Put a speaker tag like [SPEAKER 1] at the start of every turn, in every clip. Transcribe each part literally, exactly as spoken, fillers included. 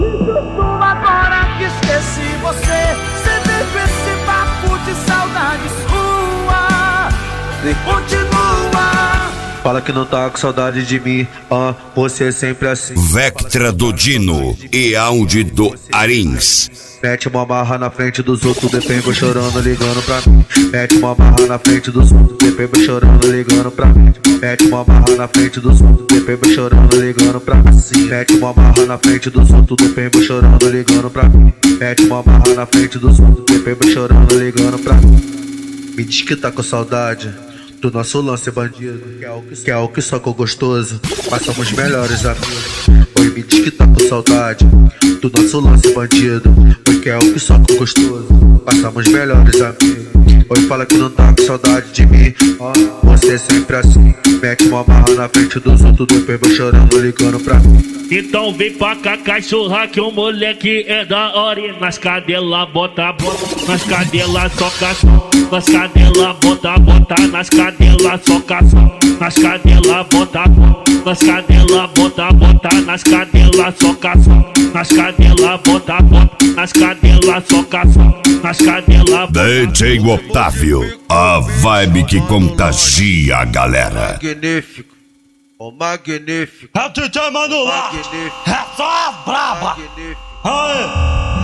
[SPEAKER 1] Agora que esqueci você, sempre com esse papo de saudade sua e continua.
[SPEAKER 2] Fala que não tá com saudade de mim, ah, você é sempre assim.
[SPEAKER 3] Vectra do Dino e Audi do Arins.
[SPEAKER 2] Mete uma marra na frente dos outros, depois vou chorando, ligando pra mim. Mete uma marra na frente dos outros, depois vou chorando, ligando pra mim. Mete uma marra na frente dos outros, depois vou chorando, ligando pra mim. Mete uma marra na frente dos outros, depois vou chorando, ligando pra mim. Mete uma marra na frente dos outros, depois vou chorando, ligando pra mim. Me diz que tá com saudade do nosso lance bandido, que é o que, que, é o que só com gostoso, mas somos melhores amigos. Oi, me diz que tá com saudade do nosso lance bandido, porque é o que só com gostoso, passamos melhores amigos. Oi, fala que não tá com saudade de mim, ó, você é sempre assim. Mete uma marra na frente dos outros, depois vou chorando, ligando pra mim.
[SPEAKER 4] Então vem pra cá, cachorra, que o moleque é da hora. E nas cadelas bota, bota, nas cadelas soca, nas cadelas bota, bota, nas cadelas soca, nas cadelas bota, nas cadelas bota, bota, nas cadelas soca, nas cadelas bota, bota, nas cadelas soca, nas cadelas bota.
[SPEAKER 3] D J Otávio, a vibe que contagia a galera.
[SPEAKER 2] Magnífico, oh magnífico.
[SPEAKER 5] É o D J Manular, é só a braba. Aê.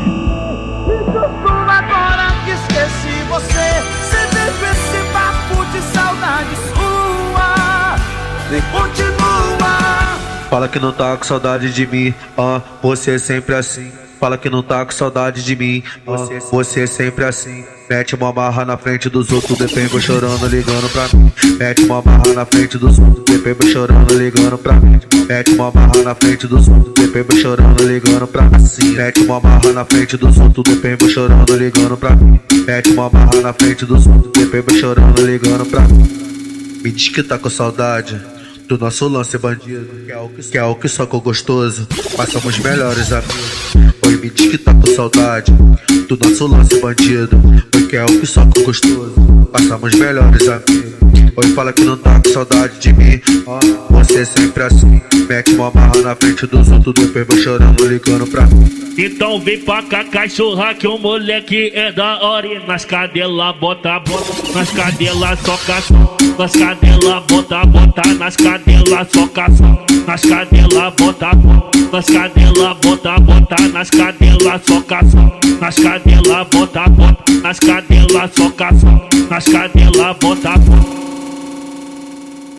[SPEAKER 1] Agora que esqueci você, sempre com esse papo de saudade sua e continua.
[SPEAKER 2] Fala que não tá com saudade de mim, ah, você é sempre assim. Fala que não tá com saudade de mim, ah, você é sempre assim. Mete uma marra na frente dos outros, depois vou chorando, ligando pra mim. Mete uma marra na frente dos outros, depois vou chorando, ligando pra mim. Mete uma marra na frente dos outros, depois vou chorando, ligando pra mim. Mete uma marra na frente dos outros, depois vou chorando, ligando pra mim. Mete uma marra na frente dos outros, depois vou chorando, ligando pra mim. Me diz que tá com saudade do nosso lance bandido, que é o que, que, é o que só com gostoso, mas somos melhores amigos. Oi, me diz que tá com saudade do nosso lance bandido, porque é o que só com gostoso, passamos melhores amigos. Oi, fala que não tá com saudade de mim, ó, você é sempre assim. Mete uma marra na frente dos outros, depois vou chorando, ligando pra mim.
[SPEAKER 4] Então vem pra cá, cachorra, que o moleque é da hora. E nas cadelas bota, bota, nas cadelas soca, nas cadelas bota, bota, nas cadelas soca, nas cadelas bota, nas cadelas bota, bota, nas cadelas soca, nas cadelas bota, bota, nas cadelas soca, nas cadelas bota, bota.